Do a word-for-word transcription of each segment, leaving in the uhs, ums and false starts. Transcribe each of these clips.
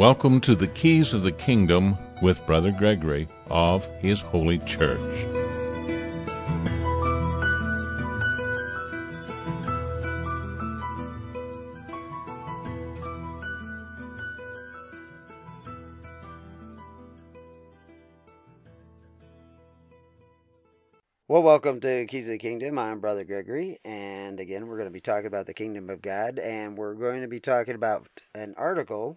Welcome to the Keys of the Kingdom with Brother Gregory of His Holy Church. Well, welcome to Keys of the Kingdom. I'm Brother Gregory, and again, we're going to be talking about the Kingdom of God, and we're going to be talking about an article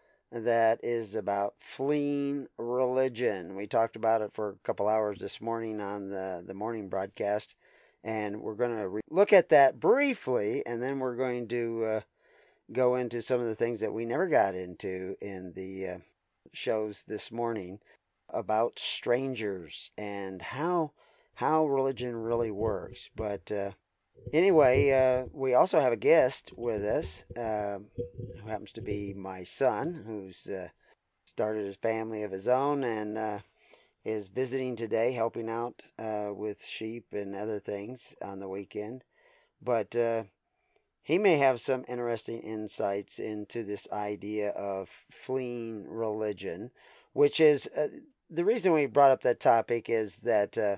that is about fleeing religion. We talked about it for a couple hours this morning on the, the morning broadcast, and we're going to re- look at that briefly, and then we're going to uh, go into some of the things that we never got into in the uh, shows this morning about strangers and how how religion really works. But uh, anyway, uh, we also have a guest with us uh, who happens to be my son, who's uh, started a family of his own and uh, is visiting today, helping out uh, with sheep and other things on the weekend. But uh, he may have some interesting insights into this idea of fleeing religion, which is uh, the reason we brought up that topic is that uh,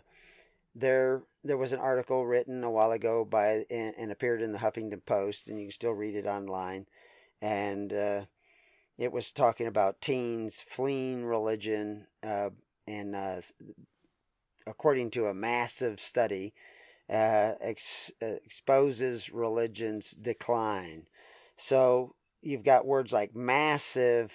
there there was an article written a while ago by and, and appeared in the Huffington Post, and you can still read it online. And uh, it was talking about teens fleeing religion, uh, and uh, according to a massive study, uh, ex- uh, exposes religion's decline. So you've got words like massive.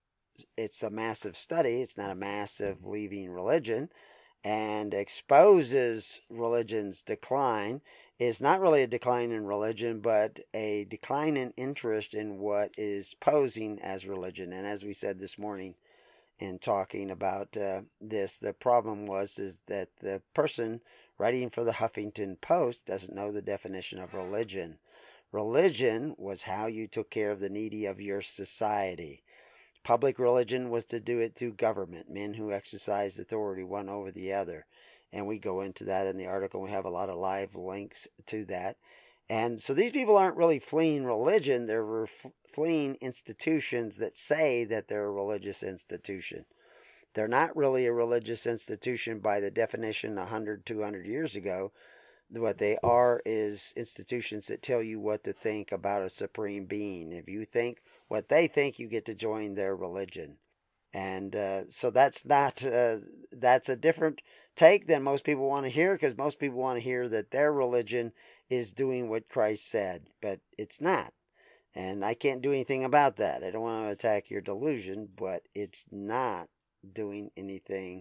It's a massive study. It's not a massive leaving religion. And exposes religion's decline is not really a decline in religion, but a decline in interest in what is posing as religion. And as we said this morning in talking about uh, this, the problem was is that the person writing for the Huffington Post doesn't know the definition of religion. Religion was how you took care of the needy of your society. Public religion was to do it through government, men who exercised authority one over the other. And we go into that in the article. We have a lot of live links to that. And so these people aren't really fleeing religion. They're fleeing institutions that say that they're a religious institution. They're not really a religious institution by the definition one hundred, two hundred years ago. What they are is institutions that tell you what to think about a supreme being. If you think what they think, you get to join their religion. And uh, so that's not, uh, that's a different take than most people want to hear, because most people want to hear that their religion is doing what Christ said, but it's not. And I can't do anything about that. I don't want to attack your delusion, but it's not doing anything.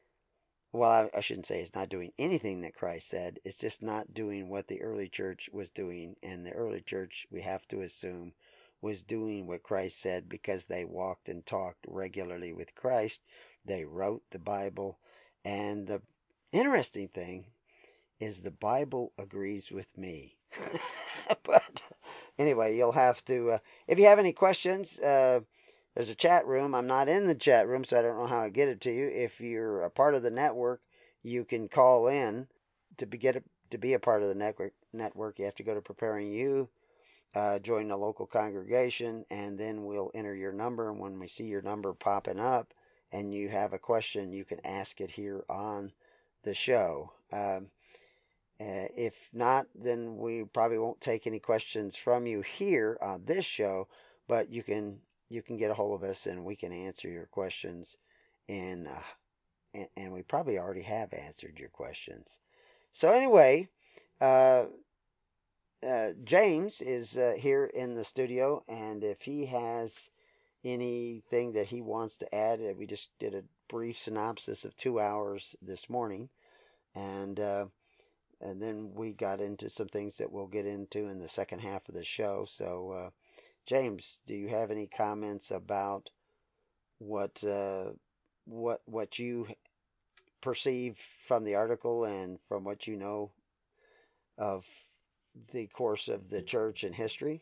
Well, I, I shouldn't say it's not doing anything that Christ said. It's just not doing what the early church was doing. And the early church, we have to assume, was doing what Christ said because they walked and talked regularly with Christ. They wrote the Bible. And the interesting thing is the Bible agrees with me. But anyway, you'll have to, uh, if you have any questions, uh, there's a chat room. I'm not in the chat room, so I don't know how I get it to you. If you're a part of the network, you can call in to be get a, to be a part of the network. Network, you have to go to Preparing You, uh, join the local congregation, and then we'll enter your number. And when we see your number popping up, and you have a question, you can ask it here on the show. Um, uh, if not, then we probably won't take any questions from you here on this show. But you can you can get a hold of us and we can answer your questions, and uh, and, and we probably already have answered your questions. So anyway, uh, uh, James is uh, here in the studio, and if he has anything that he wants to add, uh, we just did a brief synopsis of two hours this morning, and uh, and then we got into some things that we'll get into in the second half of the show. So. Uh, James, do you have any comments about what uh, what what you perceive from the article and from what you know of the course of the church and history?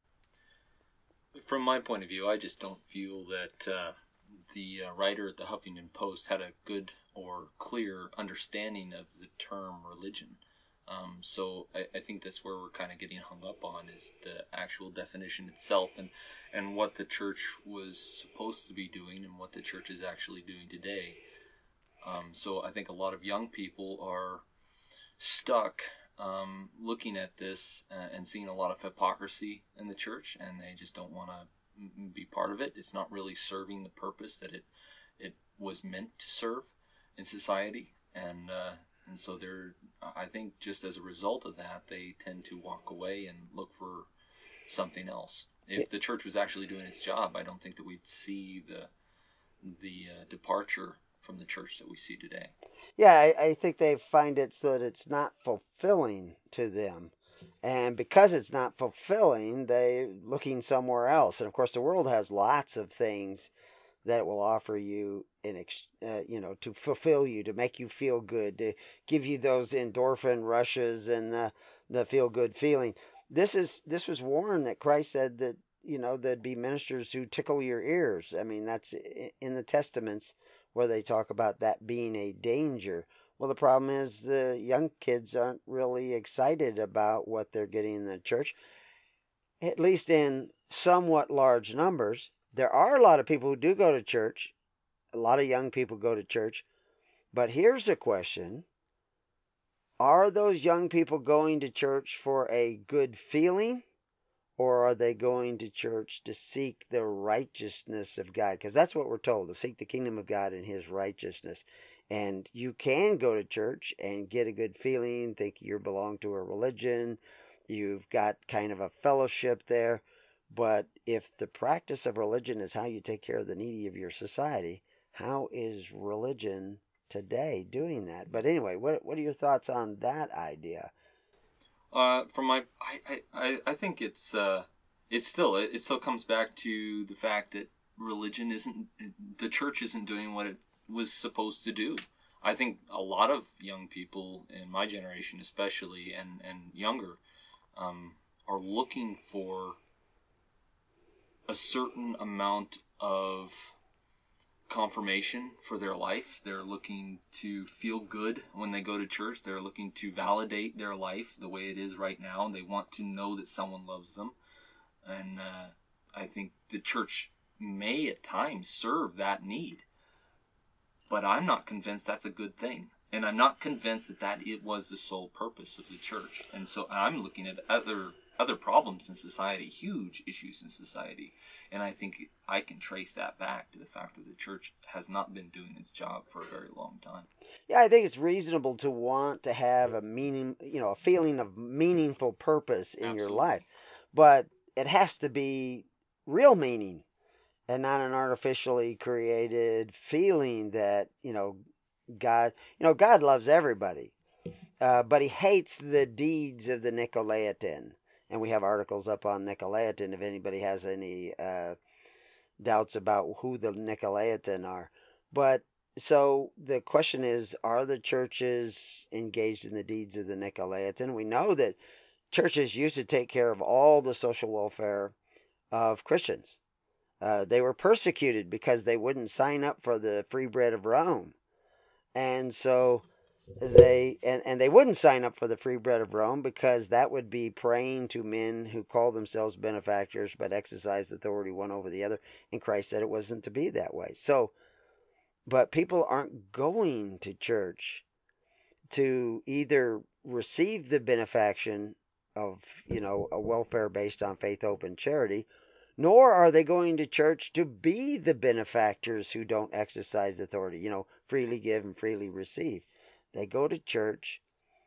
From my point of view, I just don't feel that uh, the uh, writer at the Huffington Post had a good or clear understanding of the term religion. Um, so I, I think that's where we're kind of getting hung up on, is the actual definition itself, and, and what the church was supposed to be doing and what the church is actually doing today. Um, so I think a lot of young people are stuck um, looking at this uh, and seeing a lot of hypocrisy in the church, and they just don't want to be part of it. It's not really serving the purpose that it it was meant to serve in society, and uh, and so they're, I think, just as a result of that, they tend to walk away and look for something else. If the church was actually doing its job, I don't think that we'd see the the uh, departure from the church that we see today. Yeah, I, I think they find it so that it's not fulfilling to them. And because it's not fulfilling, they're looking somewhere else. And of course, the world has lots of things that it will offer you in, ex- uh, you know, to fulfill you, to make you feel good, to give you those endorphin rushes and the, the feel good feeling. This is this was warned that Christ said that, you know, there'd be ministers who tickle your ears. I mean, that's in the Testaments where they talk about that being a danger. Well, the problem is the young kids aren't really excited about what they're getting in the church, at least in somewhat large numbers. There are a lot of people who do go to church. A lot of young people go to church. But here's a question. Are those young people going to church for a good feeling? Or are they going to church to seek the righteousness of God? Because that's what we're told, to seek the kingdom of God and his righteousness. And you can go to church and get a good feeling, think you belong to a religion, you've got kind of a fellowship there. But if the practice of religion is how you take care of the needy of your society, how is religion today doing that? But anyway, what what are your thoughts on that idea? Uh, from my, I, I, I think it's, uh, it's still, it, it still comes back to the fact that religion isn't, the church isn't doing what it was supposed to do. I think a lot of young people in my generation, especially, and, and younger, um, are looking for a certain amount of confirmation for their life. They're looking to feel good when they go to church. They're looking to validate their life the way it is right now. They want to know that someone loves them. And uh, I think the church may at times serve that need. But I'm not convinced that's a good thing. And I'm not convinced that, that it was the sole purpose of the church. And so I'm looking at other other problems in society, huge issues in society. And I think I can trace that back to the fact that the church has not been doing its job for a very long time. Yeah, I think it's reasonable to want to have a meaning, you know, a feeling of meaningful purpose in Absolutely. your life. But it has to be real meaning and not an artificially created feeling that, you know, God, you know, God loves everybody, uh, but he hates the deeds of the Nicolaitan. And we have articles up on Nicolaitan if anybody has any uh, doubts about who the Nicolaitan are. But so the question is, are the churches engaged in the deeds of the Nicolaitan? We know that churches used to take care of all the social welfare of Christians. Uh, they were persecuted because they wouldn't sign up for the free bread of Rome. And so they and, and they wouldn't sign up for the free bread of Rome because that would be praying to men who call themselves benefactors but exercise authority one over the other. And Christ said it wasn't to be that way. So, but people aren't going to church to either receive the benefaction of, you know, a welfare based on faith, hope, and charity, nor are they going to church to be the benefactors who don't exercise authority, you know, freely give and freely receive. They go to church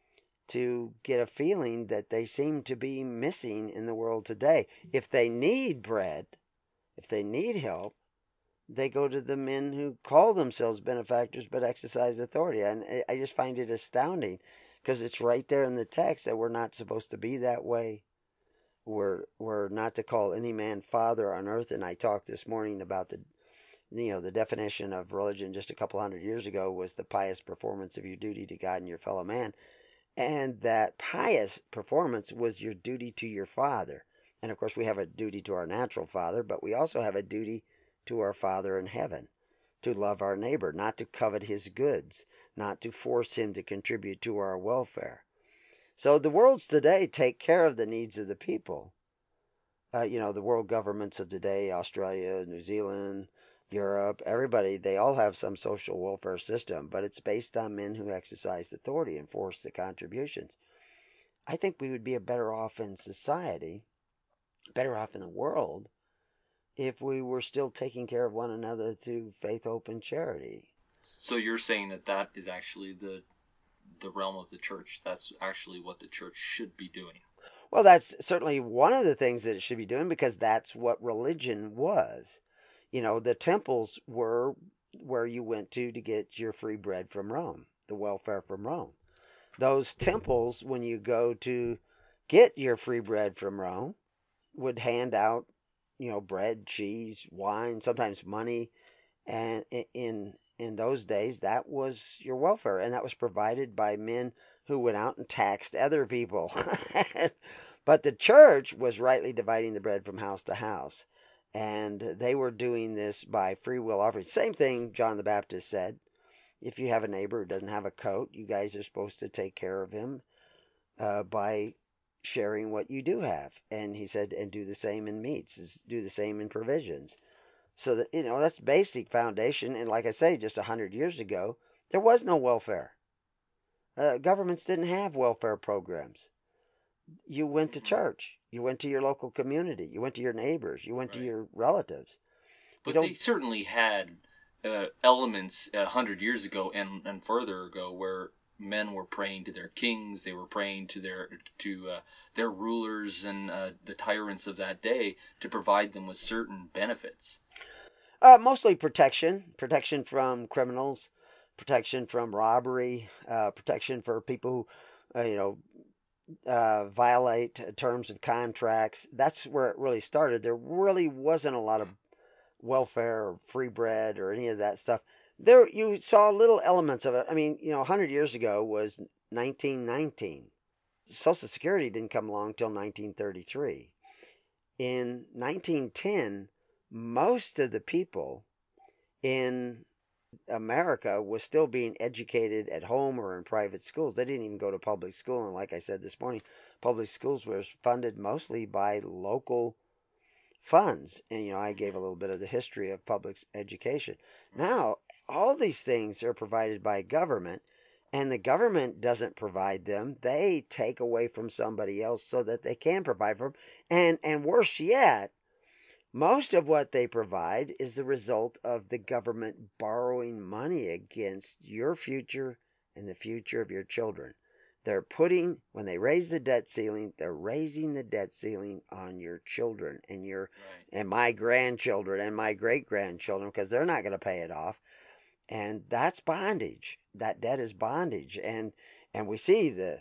to get a feeling that they seem to be missing in the world today. If they need bread, if they need help, they go to the men who call themselves benefactors but exercise authority. And I just find it astounding because it's right there in the text that we're not supposed to be that way. We're, we're not to call any man father on earth. And I talked this morning about the you know, the definition of religion just a couple hundred years ago was the pious performance of your duty to God and your fellow man. And that pious performance was your duty to your Father. And of course, we have a duty to our natural father, but we also have a duty to our Father in heaven, to love our neighbor, not to covet his goods, not to force him to contribute to our welfare. So the worlds today take care of the needs of the people. Uh, you know, the world governments of today, Australia, New Zealand, Europe, everybody, they all have some social welfare system, but it's based on men who exercise authority and force the contributions. I think we would be a better off in society, better off in the world, if we were still taking care of one another through faith, hope, and charity. So you're saying that that is actually the the realm of the church. That's actually what the church should be doing. Well, that's certainly one of the things that it should be doing, because that's what religion was. You know, the temples were where you went to to get your free bread from Rome, the welfare from Rome. Those temples, when you go to get your free bread from Rome, would hand out, you know, bread, cheese, wine, sometimes money. And in in those days, that was your welfare, and that was provided by men who went out and taxed other people. But the church was rightly dividing the bread from house to house, and they were doing this by free will offering. Same thing John the Baptist said. If you have a neighbor who doesn't have a coat, you guys are supposed to take care of him uh, by sharing what you do have. And he said, and do the same in meats, do the same in provisions. So that, you know, that's basic foundation. And like I say, just a hundred years ago, there was no welfare. Uh, governments didn't have welfare programs. You went to church. You went to your local community. You went to your neighbors. You went right. to your relatives. But they certainly had uh, elements a hundred years ago and, and further ago where men were praying to their kings. They were praying to their to uh, their rulers and uh, the tyrants of that day to provide them with certain benefits. Uh, mostly protection, protection from criminals, protection from robbery, uh, protection for people who, uh, you know, uh, violate terms of contracts. That's where it really started. There really wasn't a lot of welfare or free bread or any of that stuff. There, you saw little elements of it. I mean, you know, a hundred years ago was nineteen nineteen. Social Security didn't come along till nineteen thirty-three. In nineteen ten, most of the people in America was still being educated at home or in private schools. They didn't even go to public school. And like I said this morning, public schools were funded mostly by local funds. And, you know, I gave a little bit of the history of public education. Now, all these things are provided by government, and the government doesn't provide them. They take away from somebody else so that they can provide for them. And, and worse yet, most of what they provide is the result of the government borrowing money against your future and the future of your children. They're putting, when they raise the debt ceiling, they're raising the debt ceiling on your children and your right. and my grandchildren and my great-grandchildren, because they're not going to pay it off. And that's bondage. That debt is bondage. And and we see the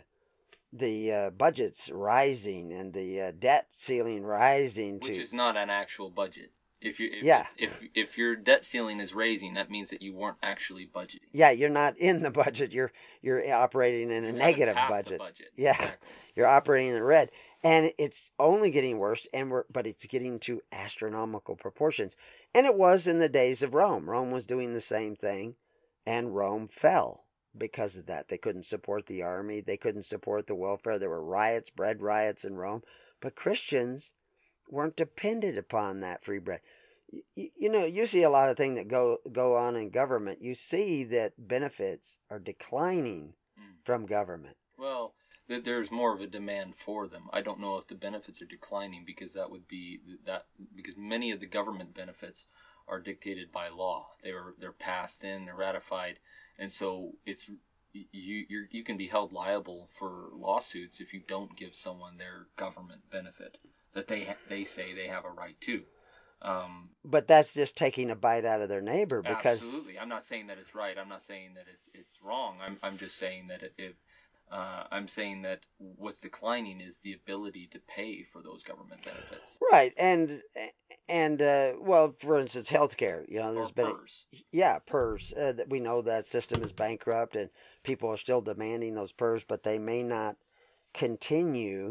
the uh, budgets rising and the uh, debt ceiling rising. Which to, is not an actual budget. If you if, yeah. if if your debt ceiling is raising, that means that you weren't actually budgeting. Yeah, you're not in the budget. You're you're operating in a you negative budget. budget. Yeah, exactly. You're operating in the red, and it's only getting worse. And we're but it's getting to astronomical proportions. And it was in the days of Rome. Rome was doing the same thing, and Rome fell because of that. They couldn't support the army. They couldn't support the welfare. There were riots, bread riots in Rome. But Christians weren't dependent upon that free bread. You, you know, you see a lot of things that go go on in government. You see that benefits are declining mm. from government. Well, th- there's more of a demand for them. I don't know if the benefits are declining because that would be that because many of the government benefits are dictated by law. They're they're passed in, they're ratified, and so it's you you you can be held liable for lawsuits if you don't give someone their government benefit that they ha- they say they have a right to. Um, but that's just taking a bite out of their neighbor. Because absolutely, I'm not saying that it's right. I'm not saying that it's it's wrong. I'm I'm just saying that it. it uh, I'm saying that what's declining is the ability to pay for those government benefits. Right, and and uh, well, for instance, healthcare. You know, there's or been PERS. A, yeah, PERS. Uh, that we know that system is bankrupt, and people are still demanding those PERS, but they may not continue.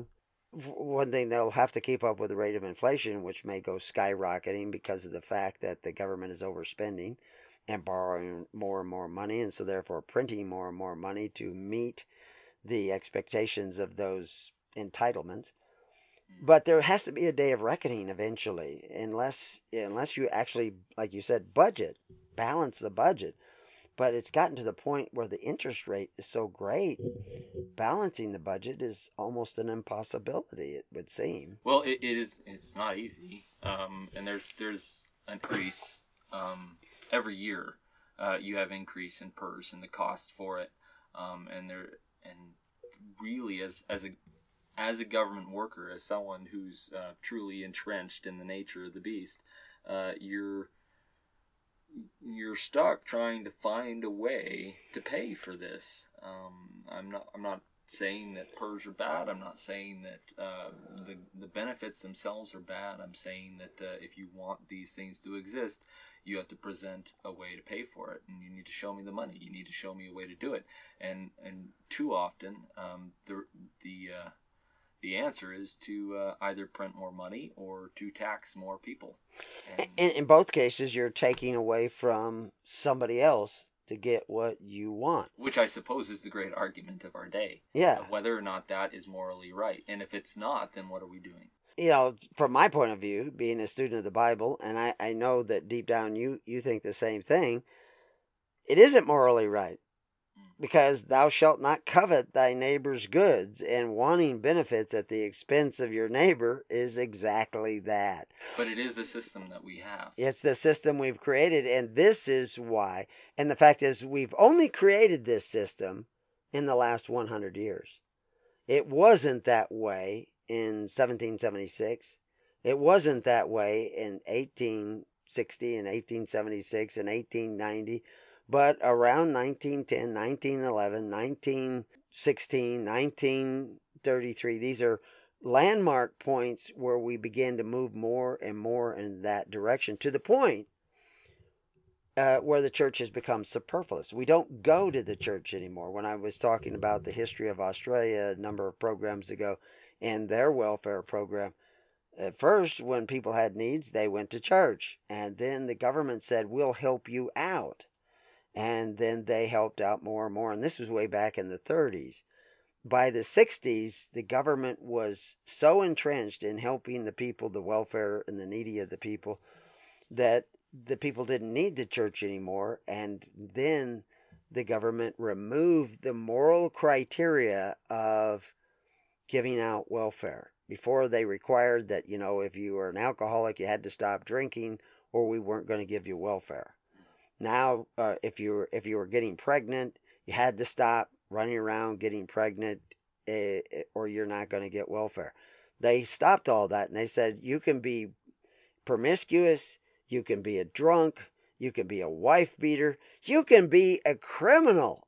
One thing, they'll have to keep up with the rate of inflation, which may go skyrocketing because of the fact that the government is overspending and borrowing more and more money, and so therefore printing more and more money to meet the expectations of those entitlements. But there has to be a day of reckoning eventually, unless unless you actually, like you said, budget, balance the budget. But it's gotten to the point where the interest rate is so great, balancing the budget is almost an impossibility, it would seem. Well, it, it is. It's not easy, um, and there's there's an increase um, every year. Uh, you have increase in P E R S and the cost for it, um, and there and really as as a as a government worker, as someone who's uh, truly entrenched in the nature of the beast, uh, you're you're stuck trying to find a way to pay for this. Um, I'm not. I'm not saying that P E R S are bad. I'm not saying that uh, the the benefits themselves are bad. I'm saying that uh, if you want these things to exist, you have to present a way to pay for it, and you need to show me the money. You need to show me a way to do it. And and too often, um, the the uh, the answer is to uh, either print more money or to tax more people. And in, in both cases, you're taking away from somebody else to get what you want. Which I suppose is the great argument of our day. Yeah. Whether or not that is morally right. And if it's not, then what are we doing? You know, from my point of view, being a student of the Bible, and I, I know that deep down you, you think the same thing, it isn't morally right. Because thou shalt not covet thy neighbor's goods, and wanting benefits at the expense of your neighbor is exactly that. But it is the system that we have. It's the system we've created, and this is why. And the fact is, we've only created this system in the last one hundred years. It wasn't that way in seventeen seventy-six. It wasn't that way in eighteen sixty and eighteen seventy-six and eighteen ninety. But around nineteen ten, nineteen eleven, nineteen sixteen, nineteen thirty-three, these are landmark points where we begin to move more and more in that direction, to the point uh, where the church has become superfluous. We don't go to the church anymore. When I was talking about the history of Australia a number of programs ago and their welfare program, at first, when people had needs, they went to church. And then the government said, we'll help you out. And then they helped out more and more. And this was way back in the thirties. By the sixties, the government was so entrenched in helping the people, the welfare and the needy of the people, that the people didn't need the church anymore. And then the government removed the moral criteria of giving out welfare. Before, they required that, you know, if you were an alcoholic, you had to stop drinking, or we weren't going to give you welfare. Now, uh, if you were if you were getting pregnant, you had to stop running around getting pregnant, uh, or you're not going to get welfare. They stopped all that, and they said you can be promiscuous, you can be a drunk, you can be a wife beater, you can be a criminal,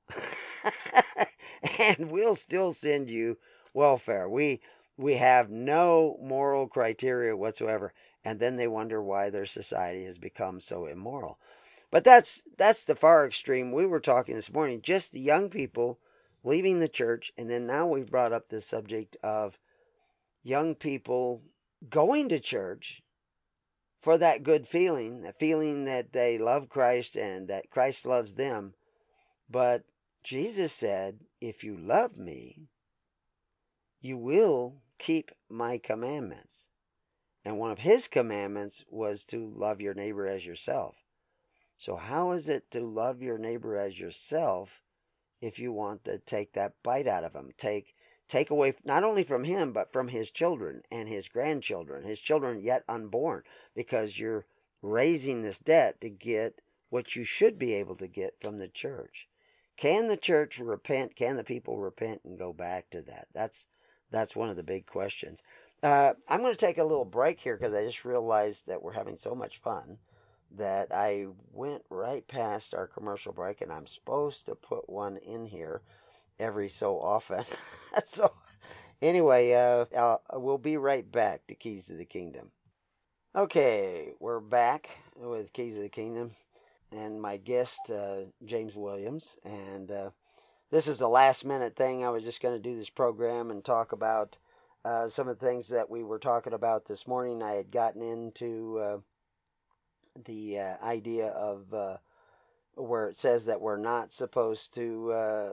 and we'll still send you welfare. We we have no moral criteria whatsoever, and then they wonder why their society has become so immoral. But that's that's the far extreme. We were talking this morning, just the young people leaving the church, and then now we've brought up the subject of young people going to church for that good feeling, the feeling that they love Christ and that Christ loves them. But Jesus said, if you love me, you will keep my commandments. And one of his commandments was to love your neighbor as yourself. So how is it to love your neighbor as yourself if you want to take that bite out of him? Take take away not only from him, but from his children and his grandchildren, his children yet unborn, because you're raising this debt to get what you should be able to get from the church. Can the church repent? Can the people repent and go back to that? That's that's one of the big questions. Uh, I'm going to take a little break here because I just realized that we're having so much fun that I went right past our commercial break, and I'm supposed to put one in here every so often. So anyway, uh, I'll, we'll be right back to Keys to the Kingdom. Okay, we're back with Keys of the Kingdom, and my guest, uh, James Williams. And uh, this is a last-minute thing. I was just going to do this program and talk about uh, some of the things that we were talking about this morning. I had gotten into Uh, the uh, idea of uh, where it says that we're not supposed to uh,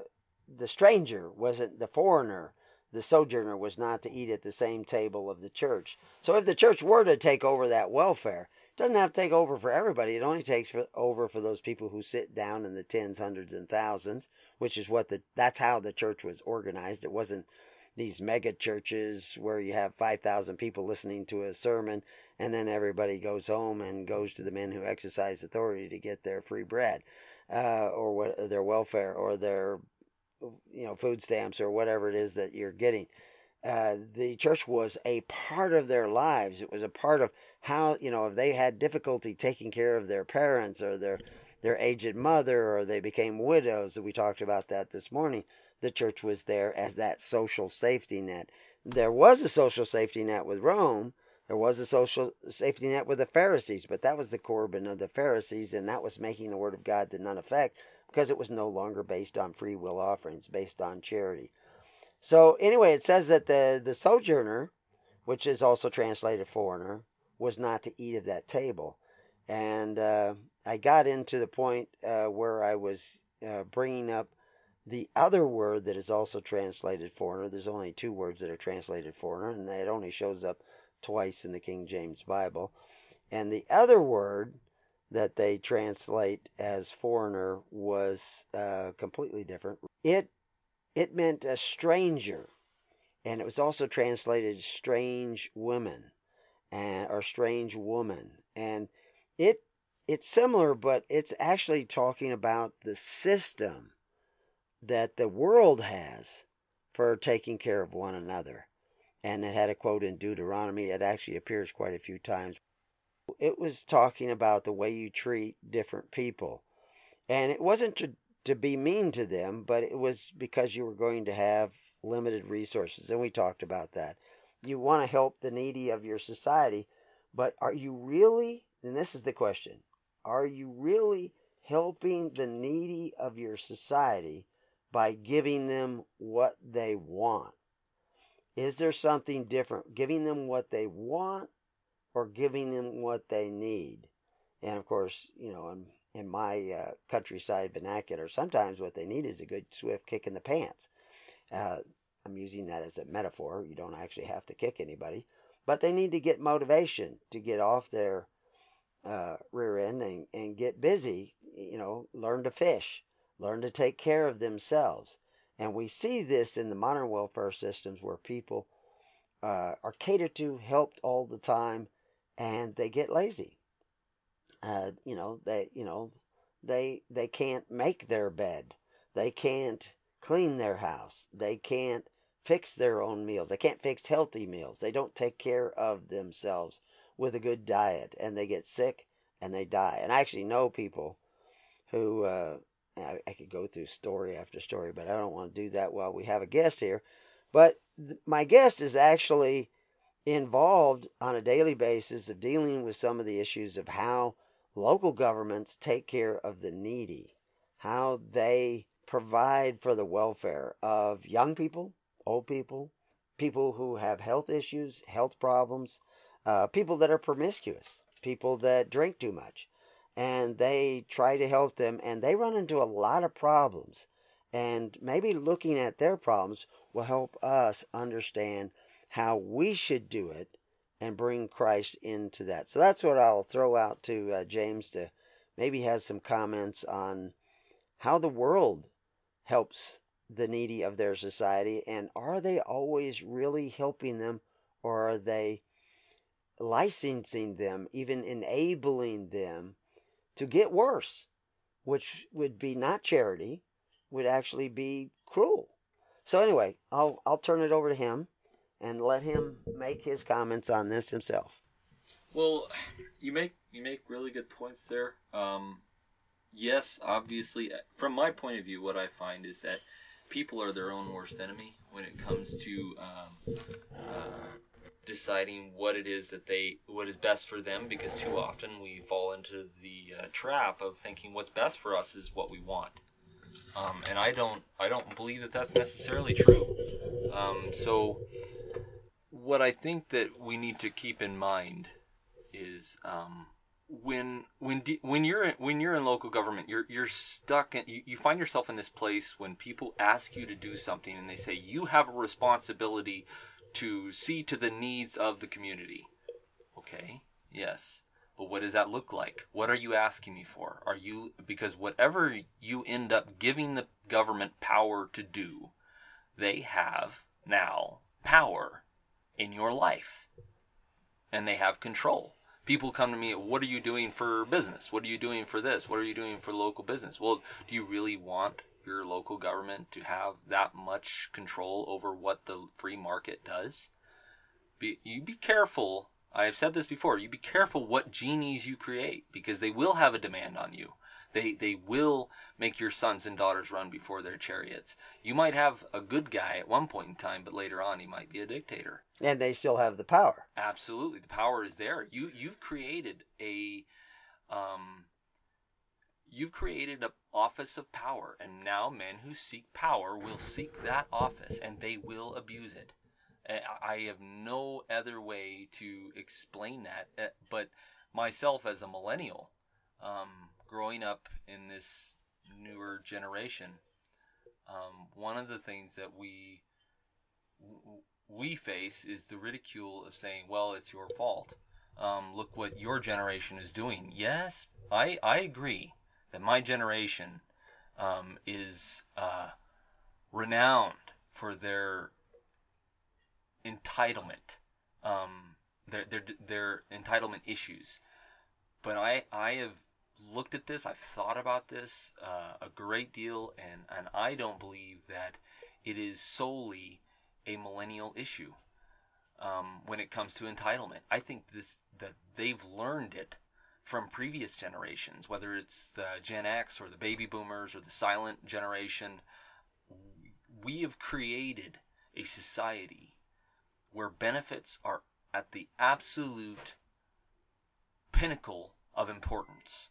the stranger wasn't the foreigner. The sojourner was not to eat at the same table of the church. So if the church were to take over that welfare, it doesn't have to take over for everybody. It only takes for, over for those people who sit down in the tens, hundreds, and thousands, which is what the that's how the church was organized. It wasn't these mega churches where you have five thousand people listening to a sermon and then everybody goes home and goes to the men who exercise authority to get their free bread, uh, or what, their welfare, or their you know food stamps, or whatever it is that you're getting. Uh, the church was a part of their lives. It was a part of how, you know, if they had difficulty taking care of their parents or their their aged mother, or they became widows, we talked about that this morning, the church was there as that social safety net. There was a social safety net with Rome. There was a social safety net with the Pharisees, but that was the Corban of the Pharisees, and that was making the word of God to none effect, because it was no longer based on free will offerings, based on charity. So anyway, it says that the, the sojourner, which is also translated foreigner, was not to eat of that table. And uh, I got into the point uh, where I was uh, bringing up the other word that is also translated foreigner. There's only two words that are translated foreigner, and it only shows up twice in the King James Bible. And the other word that they translate as foreigner was uh, completely different. It it meant a stranger, and it was also translated strange women, and or strange woman. And it it's similar, but it's actually talking about the system that the world has for taking care of one another. And it had a quote in Deuteronomy. It actually appears quite a few times. It was talking about the way you treat different people. And it wasn't to, to be mean to them, but it was because you were going to have limited resources. And we talked about that. You want to help the needy of your society, but are you really, and this is the question, are you really helping the needy of your society by giving them what they want? Is there something different? Giving them what they want or giving them what they need? And of course, you know, in, in my uh, countryside vernacular, sometimes what they need is a good swift kick in the pants. Uh, I'm using that as a metaphor. You don't actually have to kick anybody. But they need to get motivation to get off their uh, rear end and, and get busy, you know, learn to fish, learn to take care of themselves. And we see this in the modern welfare systems where people uh, are catered to, helped all the time, and they get lazy. Uh, you know, they you know they they can't make their bed, they can't clean their house, they can't fix their own meals, they can't fix healthy meals, they don't take care of themselves with a good diet, and they get sick and they die. And I actually know people who. Uh, I, I could go through story after story, but I don't want to do that while we have a guest here. But th- my guest is actually involved on a daily basis of dealing with some of the issues of how local governments take care of the needy, how they provide for the welfare of young people, old people, people who have health issues, health problems, uh, people that are promiscuous, people that drink too much. And they try to help them, and they run into a lot of problems. And maybe looking at their problems will help us understand how we should do it and bring Christ into that. So that's what I'll throw out to uh, James to maybe has some comments on how the world helps the needy of their society, and are they always really helping them, or are they licensing them, even enabling them to get worse, which would be not charity, would actually be cruel. So anyway, I'll I'll turn it over to him and let him make his comments on this himself. Well, you make you make really good points there. Um, yes, obviously, from my point of view, what I find is that people are their own worst enemy when it comes to um, uh, deciding what it is that they what is best for them, because too often we fall into the uh, trap of thinking what's best for us is what we want, um, and I don't I don't believe that that's necessarily true. Um, so what I think that we need to keep in mind is um, when when de- when you're when you're in local government, you're you're stuck in you, you find yourself in this place when people ask you to do something and they say you have a responsibility to see to the needs of the community. Okay, yes. But what does that look like? What are you asking me for? Are you because whatever you end up giving the government power to do, they have now power in your life. And they have control. People come to me, what are you doing for business? What are you doing for this? What are you doing for local business? Well, do you really want your local government to have that much control over what the free market does? Be, you be careful. I have said this before. You be careful what genies you create, because they will have a demand on you. They they will make your sons and daughters run before their chariots. You might have a good guy at one point in time, but later on he might be a dictator. And they still have the power. Absolutely, the power is there. You you've created a, um, you've created an office of power, and now men who seek power will seek that office, and they will abuse it. I have no other way to explain that, but myself as a millennial, um, growing up in this newer generation, um, one of the things that we we face is the ridicule of saying, well, it's your fault. Um, look what your generation is doing. Yes, I, I agree that my generation um, is uh, renowned for their entitlement, um, their, their, their entitlement issues. But I, I have looked at this, I've thought about this uh, a great deal, and, and I don't believe that it is solely a millennial issue um, when it comes to entitlement. I think this that they've learned it from previous generations, whether it's the Gen X or the baby boomers or the silent generation. We have created a society where benefits are at the absolute pinnacle of importance.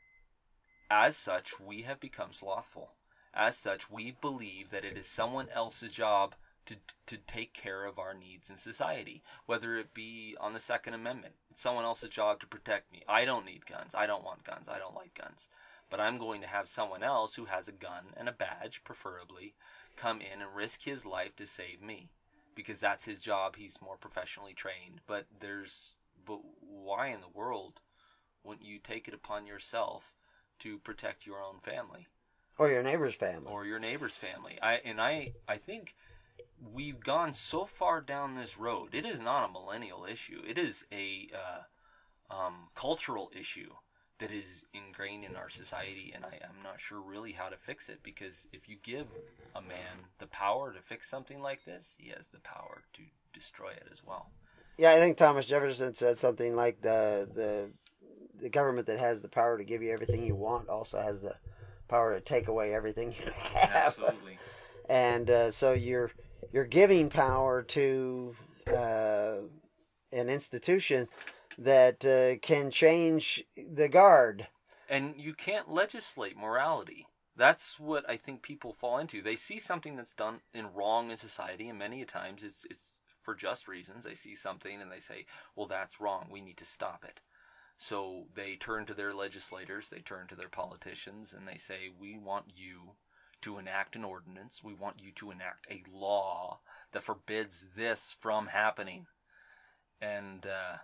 As such, we have become slothful. As such, we believe that it is someone else's job to to take care of our needs in society, whether it be on the Second Amendment. It's someone else's job to protect me. I don't need guns. I don't want guns. I don't like guns. But I'm going to have someone else who has a gun and a badge, preferably, come in and risk his life to save me, because that's his job. He's more professionally trained. But there's, but why in the world wouldn't you take it upon yourself to protect your own family, or your neighbor's family, or your neighbor's family? I and I, I think we've gone so far down this road. It is not a millennial issue. It is a uh, um, cultural issue that is ingrained in our society, and I am not sure really how to fix it, because if you give a man the power to fix something like this, he has the power to destroy it as well. Yeah, I think Thomas Jefferson said something like the the the government that has the power to give you everything you want also has the power to take away everything you have. Absolutely. And uh, so you're you're giving power to uh, an institution that uh, can change the guard. And you can't legislate morality. That's what I think people fall into. They see something that's done in wrong in society, and many a times it's it's for just reasons. They see something and they say, well, that's wrong. We need to stop it. So they turn to their legislators, they turn to their politicians, and they say, we want you to enact an ordinance. We want you to enact a law that forbids this from happening. And uh,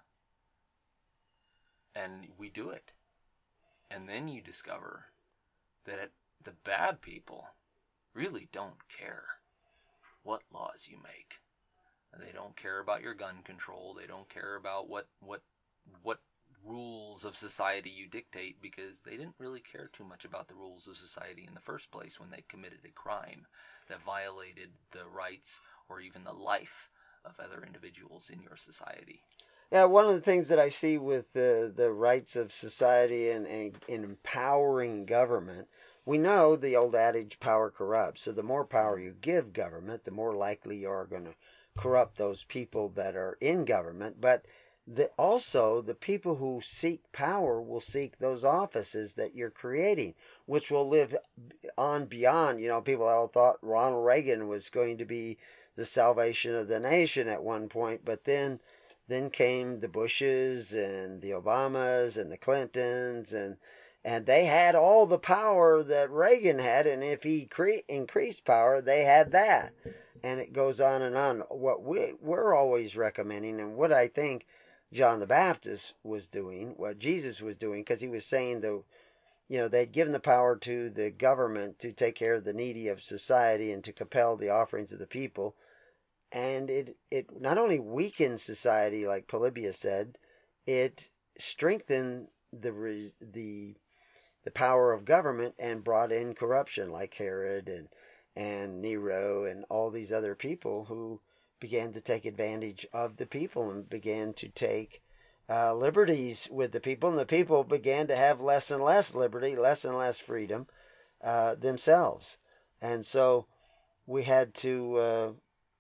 and we do it. And then you discover that it, the bad people really don't care what laws you make. They don't care about your gun control. They don't care about what what what rules of society you dictate, because they didn't really care too much about the rules of society in the first place when they committed a crime that violated the rights or even the life of other individuals in your society. Yeah, one of the things that I see with the, the rights of society and, and, and empowering government, we know the old adage, power corrupts. So the more power you give government, the more likely you are going to corrupt those people that are in government. But the, also, the people who seek power will seek those offices that you're creating, which will live on beyond. You know, people all thought Ronald Reagan was going to be the salvation of the nation at one point, but then then came the Bushes and the Obamas and the Clintons, and and they had all the power that Reagan had, and if he cre- increased power, they had that. And it goes on and on. What we, we're always recommending, and what I think John the Baptist was doing, what Jesus was doing, because he was saying, the, you know, they'd given the power to the government to take care of the needy of society and to compel the offerings of the people. And it, it not only weakened society, like Polybius said, it strengthened the the the power of government and brought in corruption, like Herod and and Nero and all these other people who began to take advantage of the people and began to take uh, liberties with the people, and the people began to have less and less liberty, less and less freedom uh, themselves. And so we had to uh,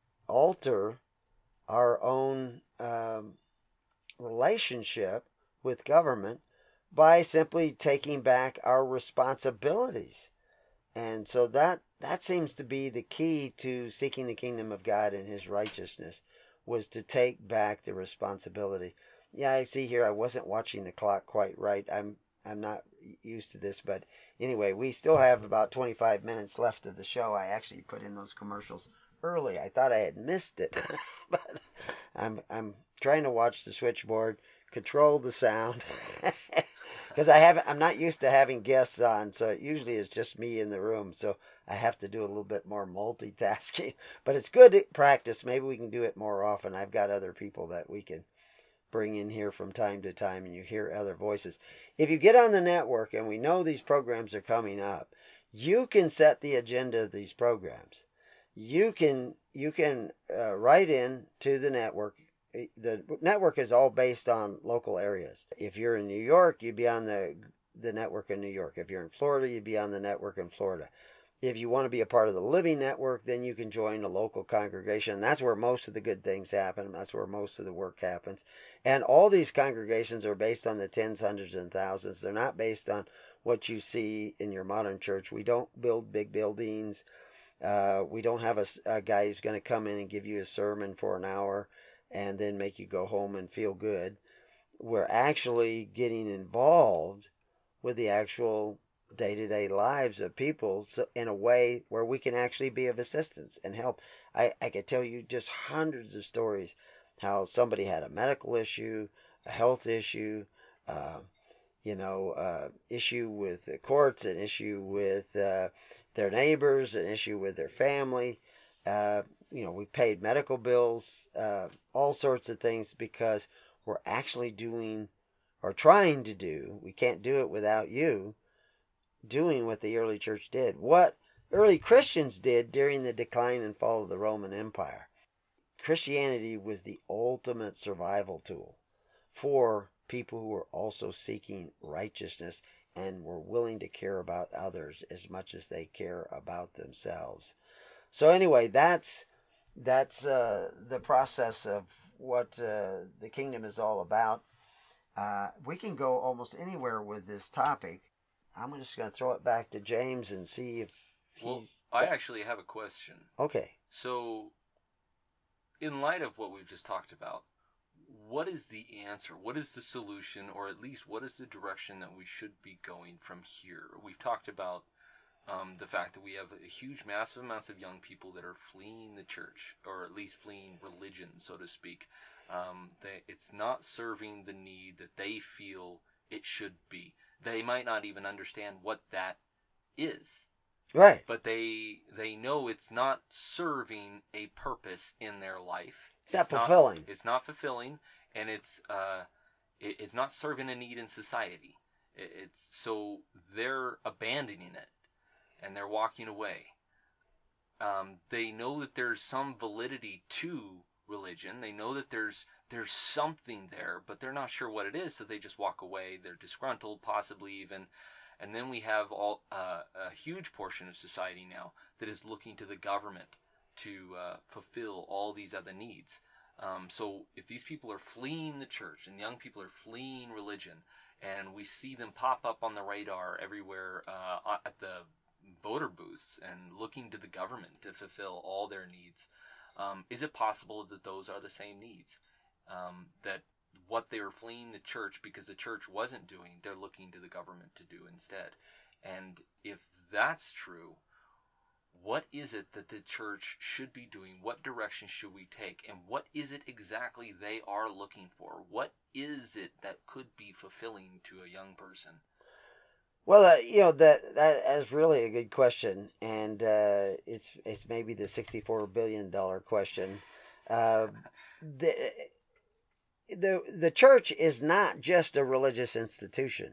alter our own um, relationship with government by simply taking back our responsibilities. And so that that seems to be the key to seeking the kingdom of God and his righteousness, was to take back the responsibility. Yeah, I see here I wasn't watching the clock quite right. I'm I'm not used to this, but anyway, we still have about twenty-five minutes left of the show. I actually put in those commercials early. I thought I had missed it. But I'm I'm trying to watch the switchboard, control the sound. Because I haven't, I'm not used to having guests on, so it usually is just me in the room. So I have to do a little bit more multitasking. But it's good practice. Maybe we can do it more often. I've got other people that we can bring in here from time to time, and you hear other voices. If you get on the network, and we know these programs are coming up, you can set the agenda of these programs. You can you can uh, write in to the network. The network is all based on local areas. If you're in New York, you'd be on the the network in New York. If you're in Florida, you'd be on the network in Florida. If you want to be a part of the Living Network, then you can join a local congregation. That's where most of the good things happen. That's where most of the work happens. And all these congregations are based on the tens, hundreds, and thousands. They're not based on what you see in your modern church. We don't build big buildings. Uh, we don't have a, a guy who's going to come in and give you a sermon for an hour and then make you go home and feel good. We're actually getting involved with the actual day-to-day lives of people, so in a way where we can actually be of assistance and help. I, I could tell you just hundreds of stories how somebody had a medical issue, a health issue, uh, you know, uh, issue with the courts, an issue with uh, their neighbors, an issue with their family. Uh, you know, we paid medical bills, uh, all sorts of things, because we're actually doing or trying to do, we can't do it without you, doing what the early church did. What early Christians did during the decline and fall of the Roman Empire. Christianity was the ultimate survival tool for people who were also seeking righteousness and were willing to care about others as much as they care about themselves. So anyway, that's that's uh, the process of what uh, the kingdom is all about. Uh, we can go almost anywhere with this topic. I'm just going to throw it back to James and see if he's... Well, I actually have a question. Okay. So, in light of what we've just talked about, what is the answer? What is the solution? Or at least, what is the direction that we should be going from here? We've talked about um, the fact that we have a huge, massive amounts of young people that are fleeing the church, or at least fleeing religion, so to speak. Um, they, it's not serving the need that they feel it should be. They might not even understand what that is. Right. But they they know it's not serving a purpose in their life. It's, it's not fulfilling. Not, it's not fulfilling, and it's uh, it, it's not serving a need in society. It, it's so they're abandoning it, and they're walking away. Um, they know that there's some validity to religion. They know that there's there's something there, but they're not sure what it is, so they just walk away. They're disgruntled, possibly even. And then we have all uh, a huge portion of society now that is looking to the government to uh, fulfill all these other needs. Um, so if these people are fleeing the church and young people are fleeing religion, and we see them pop up on the radar everywhere uh, at the voter booths and looking to the government to fulfill all their needs, um, is it possible that those are the same needs? um, that what they were fleeing the church because the church wasn't doing, they're looking to the government to do instead. And if that's true, what is it that the church should be doing? What direction should we take? And what is it exactly they are looking for? What is it that could be fulfilling to a young person? Well, uh, you know that that is really a good question, and uh, it's it's maybe the sixty-four billion dollar question. Uh, the the the church is not just a religious institution.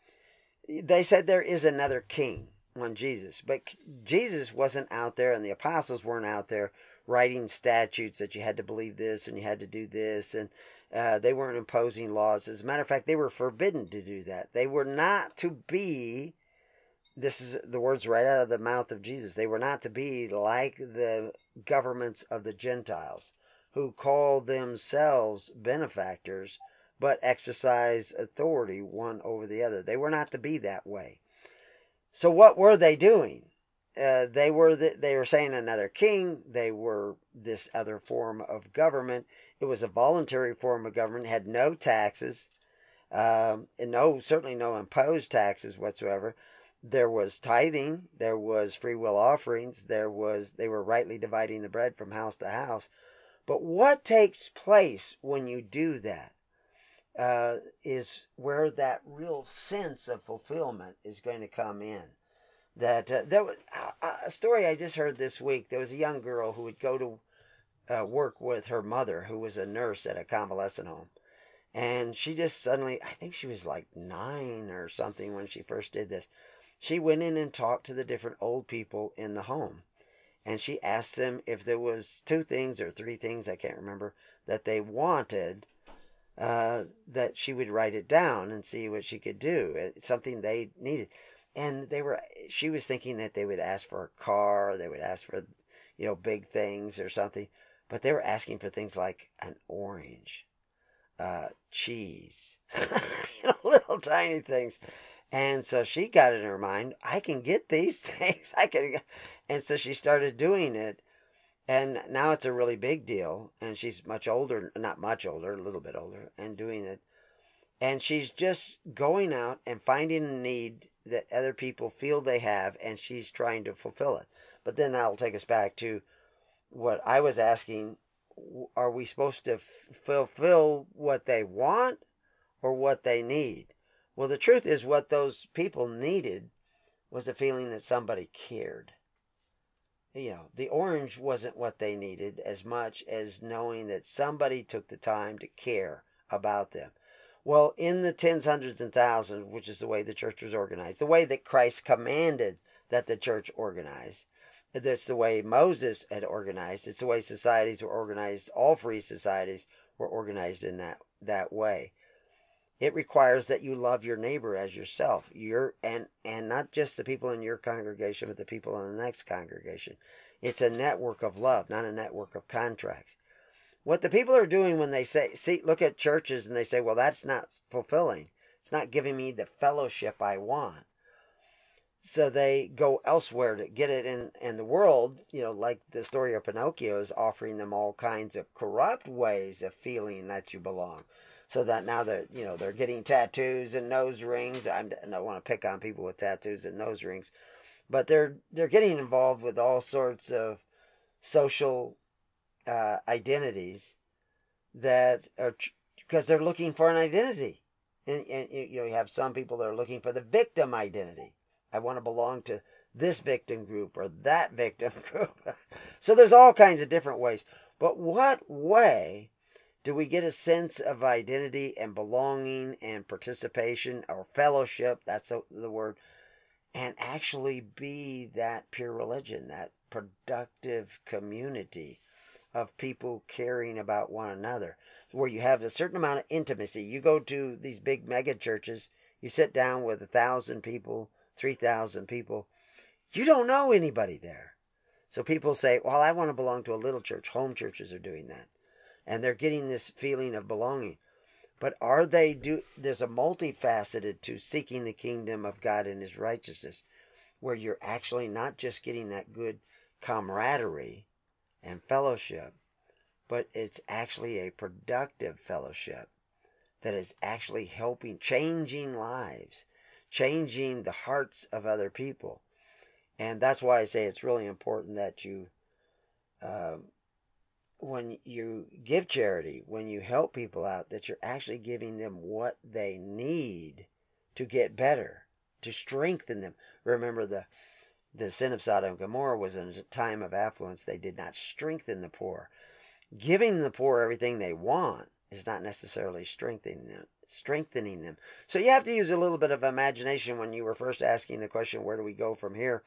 They said there is another king, one Jesus, but Jesus wasn't out there, and the apostles weren't out there writing statutes that you had to believe this and you had to do this, and uh, they weren't imposing laws. As a matter of fact, they were forbidden to do that. They were not to be, this is the words right out of the mouth of Jesus, they were not to be like the governments of the Gentiles, who call themselves benefactors, but exercise authority one over the other. They were not to be that way. So what were they doing? Uh, they were the, they were saying another king. They were this other form of government. It was a voluntary form of government. It had no taxes, um, and no certainly no imposed taxes whatsoever. There was tithing. There was free will offerings. There was they were rightly dividing the bread from house to house. But what takes place when you do that uh, is where that real sense of fulfillment is going to come in. That uh, there was a story I just heard this week. There was a young girl who would go to uh, work with her mother, who was a nurse at a convalescent home, and she just suddenly, I think she was like nine or something when she first did this. She went in and talked to the different old people in the home, and she asked them if there was two things or three things, I can't remember, that they wanted. Uh, that she would write it down and see what she could do. Something they needed. And they were, she was thinking that they would ask for a car, or they would ask for, you know, big things or something. But they were asking for things like an orange, uh, cheese, you know, little tiny things. And so she got it in her mind, I can get these things. I can. And so she started doing it. And now it's a really big deal. And she's much older, not much older, a little bit older, and doing it. And she's just going out and finding a need that other people feel they have, and she's trying to fulfill it. But then that'll take us back to what I was asking. Are we supposed to f- fulfill what they want or what they need? Well, the truth is what those people needed was a feeling that somebody cared. You know, the orange wasn't what they needed as much as knowing that somebody took the time to care about them. Well, in the tens, hundreds, and thousands, which is the way the church was organized, the way that Christ commanded that the church organize, that's the way Moses had organized, it's the way societies were organized, all free societies were organized in that, that way. It requires that you love your neighbor as yourself. You're, and, and not just the people in your congregation, but the people in the next congregation. It's a network of love, not a network of contracts. What the people are doing when they say, see, look at churches and they say, well, that's not fulfilling. It's not giving me the fellowship I want. So they go elsewhere to get it in, in the world, you know, like the story of Pinocchio is offering them all kinds of corrupt ways of feeling that you belong. So that now they're, you know, they're getting tattoos and nose rings. I'm, I don't want to pick on people with tattoos and nose rings, but they're they're getting involved with all sorts of social uh, identities that are because they're looking for an identity, and, and you know you have some people that are looking for the victim identity. I want to belong to this victim group or that victim group. So there's all kinds of different ways. But what way do we get a sense of identity and belonging and participation or fellowship, that's the word, and actually be that pure religion, that productive community of people caring about one another, where you have a certain amount of intimacy. You go to these big mega churches, you sit down with a thousand people, three thousand people, you don't know anybody there. So people say, well, I want to belong to a little church. Home churches are doing that. And they're getting this feeling of belonging. But are they do? There's a multifaceted to seeking the kingdom of God and His righteousness, where you're actually not just getting that good camaraderie and fellowship, but it's actually a productive fellowship that is actually helping, changing lives, changing the hearts of other people. And that's why I say it's really important that you, uh, when you give charity, when you help people out, that you're actually giving them what they need to get better, to strengthen them. Remember, the, the sin of Sodom and Gomorrah was in a time of affluence. They did not strengthen the poor. Giving the poor everything they want is not necessarily strengthening them. Strengthening them. So you have to use a little bit of imagination when you were first asking the question, where do we go from here?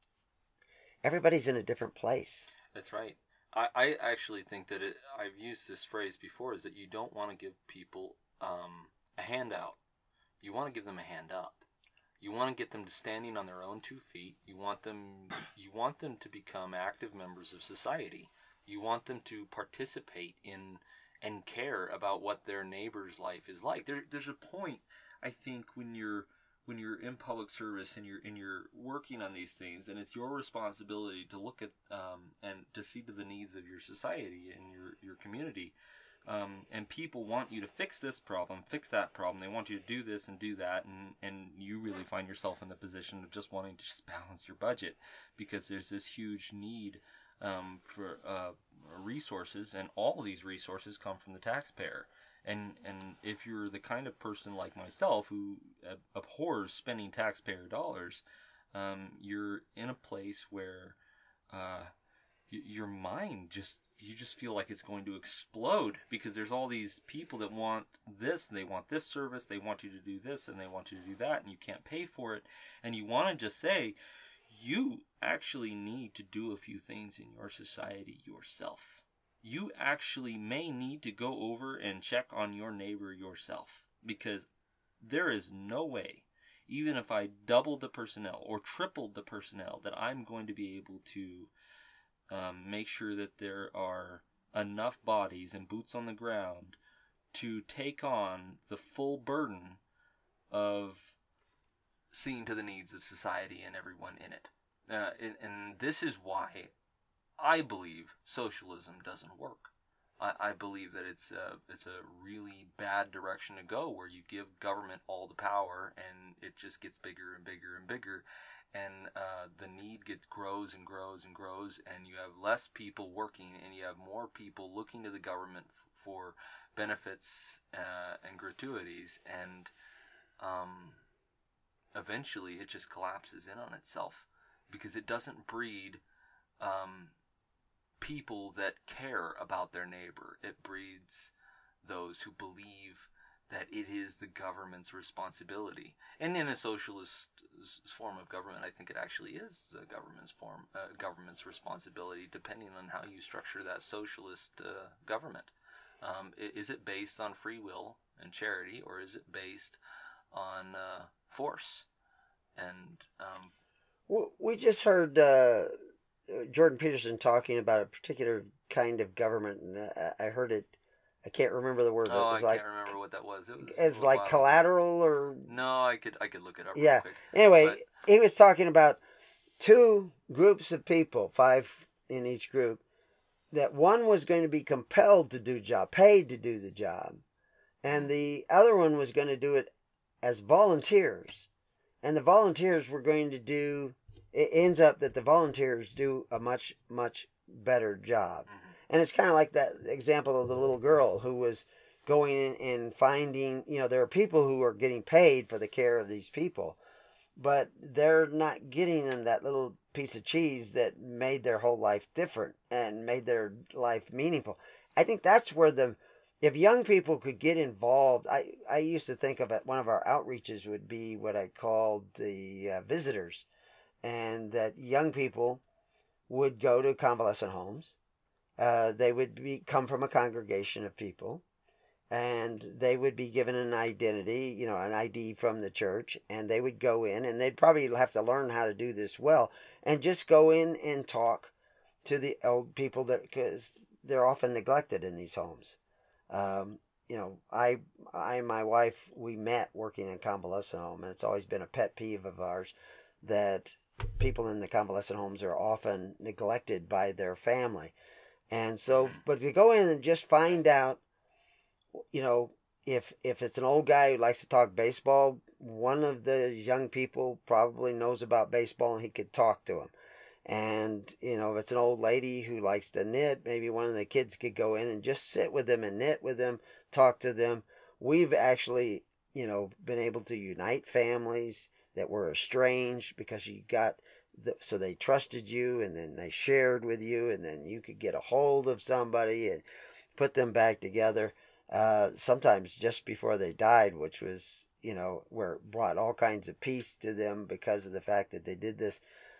Everybody's in a different place. That's right. I, I actually think that it, I've used this phrase before, is that you don't want to give people um, a handout. You want to give them a hand up. You want to get them to standing on their own two feet. You want them, you want them to become active members of society. You want them to participate in and care about what their neighbor's life is like. There, there's a point, I think, when you're when you're in public service and you're and you're working on these things, and it's your responsibility to look at um, and to see to the needs of your society and your your community. Um, and people want you to fix this problem, fix that problem. They want you to do this and do that, and, and you really find yourself in the position of just wanting to just balance your budget because there's this huge need um, for uh, resources, and all of these resources come from the taxpayer. And and if you're the kind of person like myself who abhors spending taxpayer dollars, um, you're in a place where uh, y- your mind just you just feel like it's going to explode because there's all these people that want this, and they want this service, they want you to do this, and they want you to do that, and you can't pay for it, and you want to just say, you actually need to do a few things in your society yourself. You actually may need to go over and check on your neighbor yourself, because there is no way, even if I doubled the personnel or tripled the personnel, that I'm going to be able to um, make sure that there are enough bodies and boots on the ground to take on the full burden of seeing to the needs of society and everyone in it. Uh, and, and this is why I believe socialism doesn't work. I, I believe that it's a, it's a really bad direction to go, where you give government all the power and it just gets bigger and bigger and bigger, and uh, the need gets grows and grows and grows, and you have less people working, and you have more people looking to the government f- for benefits uh, and gratuities, and um, eventually it just collapses in on itself because it doesn't breed um, people that care about their neighbor. It breeds those who believe that it is the government's responsibility. And in a socialist form of government, I think it actually is the government's form, uh, government's responsibility, depending on how you structure that socialist uh, government. Um, is it based on free will and charity, or is it based on uh, force? And um, we just heard uh, Jordan Peterson talking about a particular kind of government, and I heard it. I can't remember the word. But oh, it was I like, can't remember what that was. It was it's like collateral, or no, I could I could look it up. Yeah. Real quick. Anyway, But he was talking about two groups of people, five in each group, that one was going to be compelled to do job, paid to do the job, and the other one was going to do it as volunteers. And the volunteers were going to do, it ends up that the volunteers do a much, much better job. Mhm. And it's kind of like that example of the little girl who was going in and finding, you know, there are people who are getting paid for the care of these people, but they're not getting them that little piece of cheese that made their whole life different and made their life meaningful. I think that's where the, if young people could get involved, I, I used to think of it, one of our outreaches would be what I called the uh, visitors, and that young people would go to convalescent homes. Uh, they would be come from a congregation of people, and they would be given an identity, you know, an I D from the church, and they would go in, and they'd probably have to learn how to do this well, and just go in and talk to the old people, that because they're often neglected in these homes. Um, you know, I, I and my wife, we met working in a convalescent home, and it's always been a pet peeve of ours that people in the convalescent homes are often neglected by their family. And so, but to go in and just find out, you know, if if it's an old guy who likes to talk baseball, one of the young people probably knows about baseball and he could talk to him. And, you know, if it's an old lady who likes to knit, maybe one of the kids could go in and just sit with them and knit with them, talk to them. We've actually, you know, been able to unite families that were estranged because you got, the, so they trusted you and then they shared with you and then you could get a hold of somebody and put them back together. Uh, sometimes just before they died, which was, you know, where it brought all kinds of peace to them because of the fact that they did this.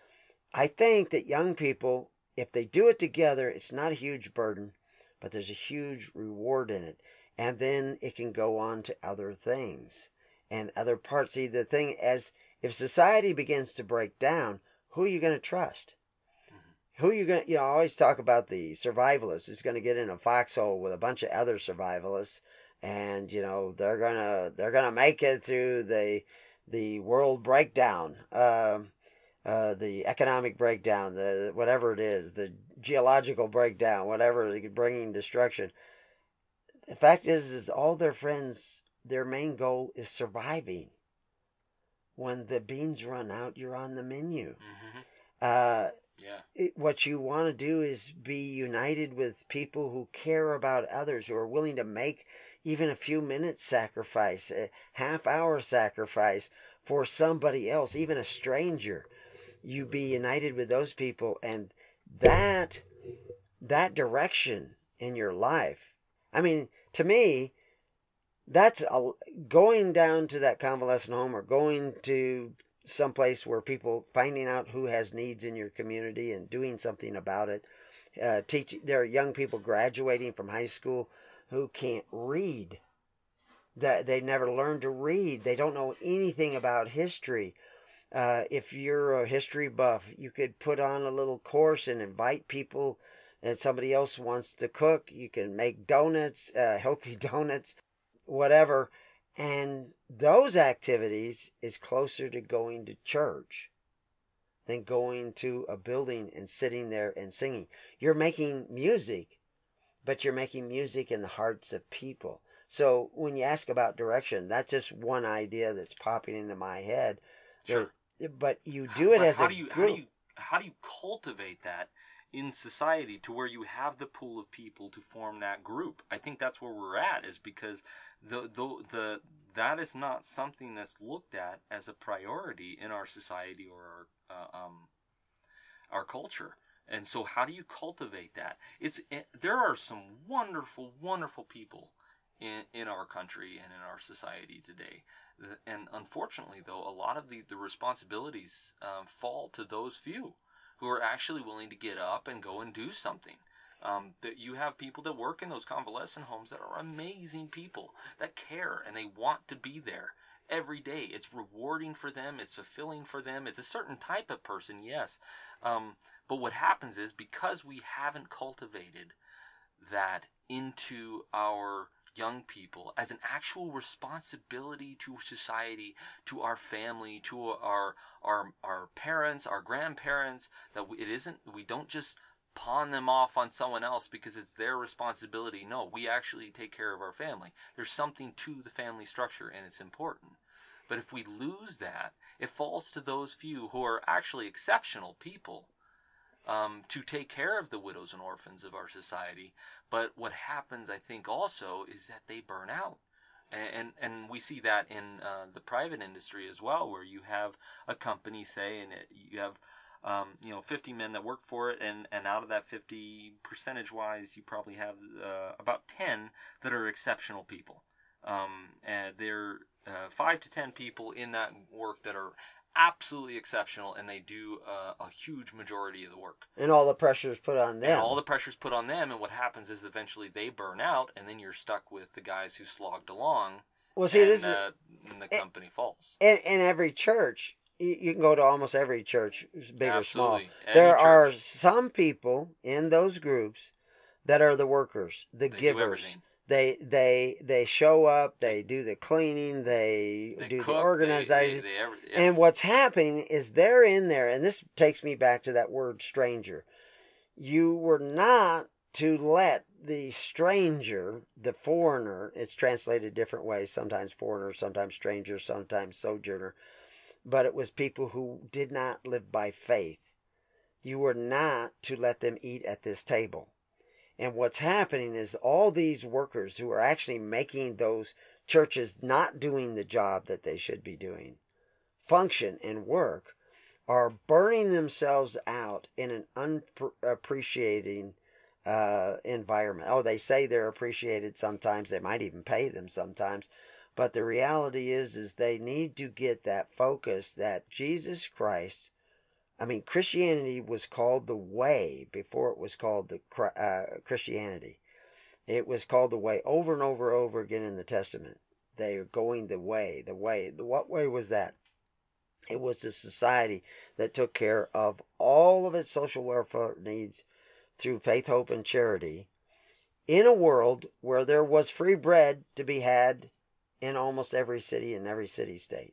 I think that young people, if they do it together, it's not a huge burden, but there's a huge reward in it. And then it can go on to other things and other parts. See, the thing as if society begins to break down, who are you going to trust? Who are you going to, you know, I always talk about the survivalist who's going to get in a foxhole with a bunch of other survivalists and, you know, they're going to, they're going to make it through the, the world breakdown, uh, uh, the economic breakdown, the, whatever it is, the geological breakdown, whatever, bringing destruction. The fact is, is all their friends, their main goal is surviving. When the beans run out, you're on the menu. Mm-hmm. Uh, Yeah. It, what you want to do is be united with people who care about others, who are willing to make even a few minutes sacrifice, a half hour sacrifice for somebody else, even a stranger. You be united with those people, and that that direction in your life. I mean, to me, that's a, going down to that convalescent home or going to someplace where people finding out who has needs in your community and doing something about it. Uh, teach, there are young people graduating from high school who can't read. That they never learned to read. They don't know anything about history. Uh, if you're a history buff, you could put on a little course and invite people, and somebody else wants to cook. You can make donuts, uh, healthy donuts, whatever. And those activities is closer to going to church than going to a building and sitting there and singing. You're making music, but you're making music in the hearts of people. So when you ask about direction, that's just one idea that's popping into my head. Sure. There, but you do it but as how a do you, group. How do you, how do you cultivate that in society to where you have the pool of people to form that group? I think that's where we're at, is because the the the that is not something that's looked at as a priority in our society or our uh, um our culture. And so how do you cultivate that? It's it, there are some wonderful wonderful people in in our country and in our society today. And unfortunately, though, a lot of the, the responsibilities um, fall to those few who are actually willing to get up and go and do something. Um, that you have people that work in those convalescent homes that are amazing people that care and they want to be there every day. It's rewarding for them. It's fulfilling for them. It's a certain type of person, yes. Um, but what happens is, because we haven't cultivated that into our young people as an actual responsibility to society, to our family, to our our our parents, our grandparents, that it isn't, we don't just pawn them off on someone else because it's their responsibility. No, we actually take care of our family. There's something to the family structure, and it's important. But if we lose that, it falls to those few who are actually exceptional people um, to take care of the widows and orphans of our society. But what happens, I think, also is that they burn out. And, and, and we see that in uh, the private industry as well, where you have a company, say, and it, you have um, you know, fifty men that work for it, and, and out of that fifty, percentage-wise, you probably have uh, about ten that are exceptional people. Um, and there are uh, five to ten people in that work that are absolutely exceptional, and they do uh, a huge majority of the work. And all the pressure is put on them. And all the pressure is put on them, and what happens is eventually they burn out, and then you're stuck with the guys who slogged along. Well, see, and, this uh, is and the company falls. In, in every church, you, you can go to almost every church, big Absolutely. or small. Any there church. are some people in those groups that are the workers, the They givers. They they they show up. They do the cleaning. They, They do cook, the organizing. they- they- they every- yes. And what's happening is they're in there, and this takes me back to that word stranger. You were not to let the stranger, the foreigner, it's translated different ways, sometimes foreigner, sometimes stranger, sometimes sojourner, but it was people who did not live by faith. You were not to let them eat at this table. And what's happening is all these workers who are actually making those churches not doing the job that they should be doing, function and work, are burning themselves out in an unappreciating uh, environment. Oh, they say they're appreciated sometimes. They might even pay them sometimes. But the reality is, is they need to get that focus that Jesus Christ, I mean, Christianity was called the way before it was called the uh, Christianity. It was called the way over and over and over again in the Testament. They are going the way, the way. What way was that? It was a society that took care of all of its social welfare needs through faith, hope, and charity in a world where there was free bread to be had in almost every city and every city-state.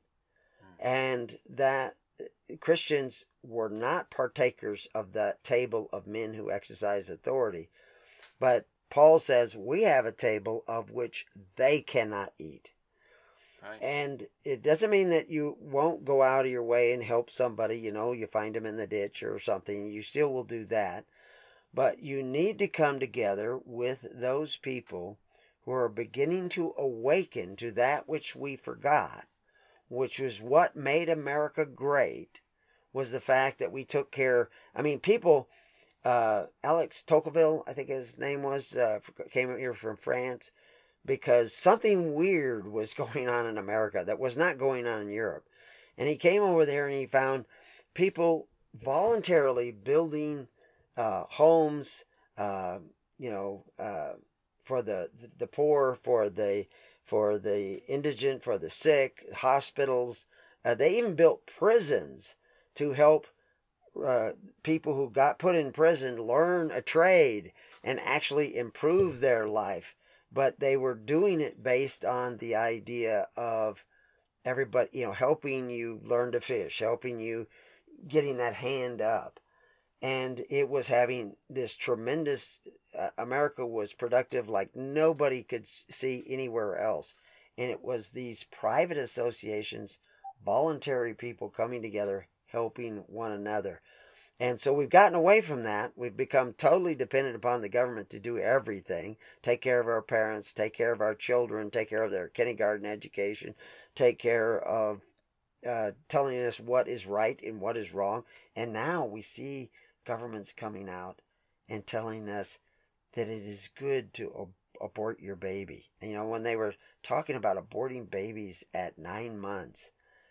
And that Christians were not partakers of the table of men who exercise authority. But Paul says we have a table of which they cannot eat. Right. And it doesn't mean that you won't go out of your way and help somebody, you know, you find them in the ditch or something. You still will do that. But you need to come together with those people who are beginning to awaken to that which we forgot, which was what made America great, was the fact that we took care. I mean, people, uh, Alex Tocqueville, I think his name was, uh, came here from France, because something weird was going on in America that was not going on in Europe. And he came over there and he found people voluntarily building uh, homes, uh, you know, uh, for the the poor, for the for the indigent, for the sick, hospitals. Uh, they even built prisons to help uh, people who got put in prison learn a trade and actually improve their life. But they were doing it based on the idea of everybody, you know, helping you learn to fish, helping you getting that hand up. And it was having this tremendous, uh, America was productive like nobody could see anywhere else. And it was these private associations, voluntary people coming together, helping one another. And so we've gotten away from that. We've become totally dependent upon the government to do everything. Take care of our parents, take care of our children, take care of their kindergarten education, take care of uh, telling us what is right and what is wrong. And now we see governments coming out and telling us that it is good to ab- abort your baby. And, you know, when they were talking about aborting babies at nine months,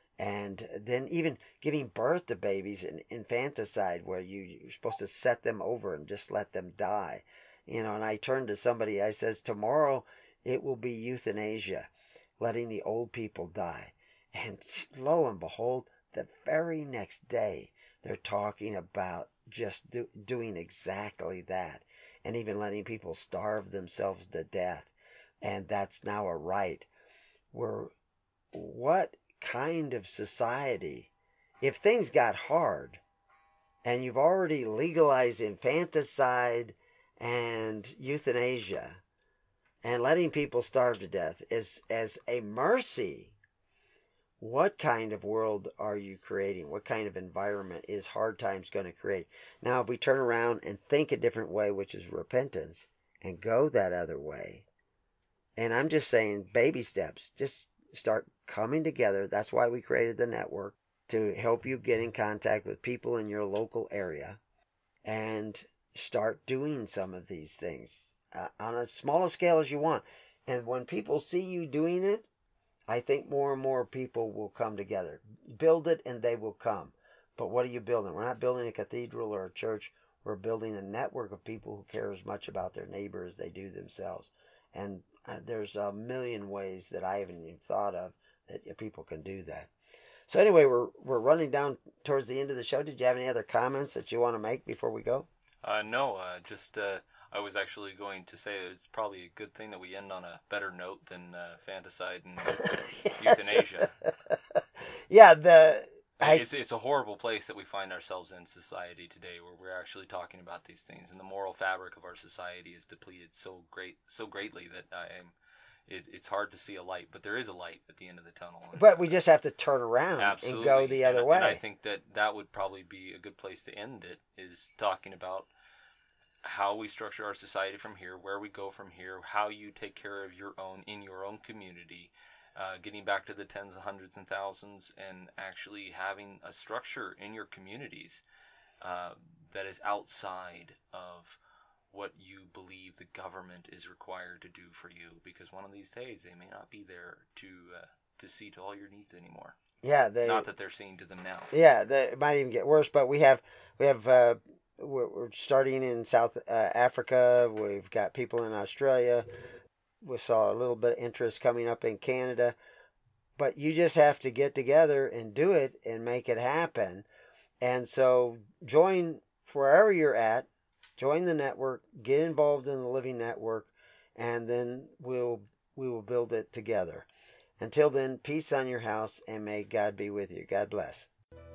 and then even giving birth to babies in infanticide, where you, you're supposed to set them over and just let them die. You know, and I turned to somebody, I says, tomorrow it will be euthanasia, letting the old people die. And lo and behold, the very next day, they're talking about just do, doing exactly that. And even letting people starve themselves to death. And that's now a right. We're, what kind of society, if things got hard and you've already legalized infanticide and euthanasia and letting people starve to death as as a mercy, what kind of world are you creating? What kind of environment is hard times going to create? Now, if we turn around and think a different way, which is repentance, and go that other way, and I'm just saying baby steps, just start coming together. That's why we created the network, to help you get in contact with people in your local area and start doing some of these things uh, on as small a scale as you want. And when people see you doing it, I think more and more people will come together. Build it and they will come. But what are you building? We're not building a cathedral or a church. We're building a network of people who care as much about their neighbor as they do themselves. And uh, there's a million ways that I haven't even thought of that people can do that. So anyway, we're we're running down towards the end of the show. Did you have any other comments that you want to make before we go? Uh, no, uh, just uh, I was actually going to say it's probably a good thing that we end on a better note than uh, fanticide and euthanasia. Yeah, the I, it's it's a horrible place that we find ourselves in society today, where we're actually talking about these things, and the moral fabric of our society is depleted so great so greatly that I am. It, it's hard to see a light, but there is a light at the end of the tunnel. But we just have to turn around Absolutely. and go the other and, way. And I think that that would probably be a good place to end it, is talking about how we structure our society from here, where we go from here, how you take care of your own in your own community, uh, getting back to the tens, hundreds, and thousands, and actually having a structure in your communities uh, that is outside of what you believe the government is required to do for you, because one of these days they may not be there to uh, to see to all your needs anymore. Yeah, they, not that they're seeing to them now. Yeah, they, it might even get worse. But we have we have uh, we're, we're starting in South uh, Africa. We've got people in Australia. We saw a little bit of interest coming up in Canada. But you just have to get together and do it and make it happen. And so join wherever you're at. Join the network, get involved in the Living Network, and then we'll we will build it together. Until then, peace on your house, and may God be with you. God bless.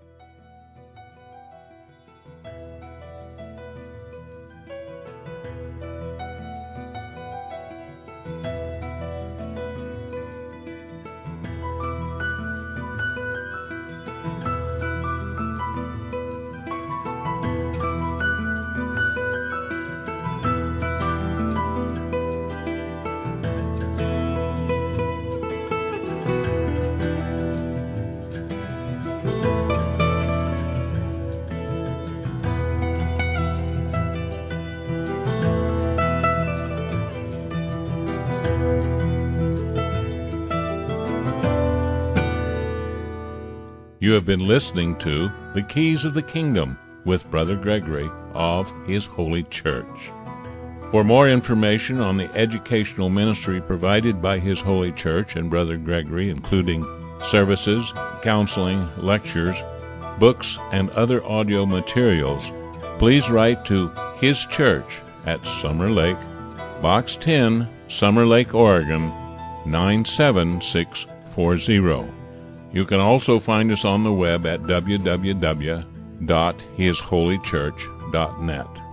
You have been listening to The Keys of the Kingdom with Brother Gregory of His Holy Church. For more information on the educational ministry provided by His Holy Church and Brother Gregory, including services, counseling, lectures, books, and other audio materials, please write to His Church at Summer Lake, Box ten, Summer Lake, Oregon, nine seven six four zero. You can also find us on the web at w w w dot his holy church dot net.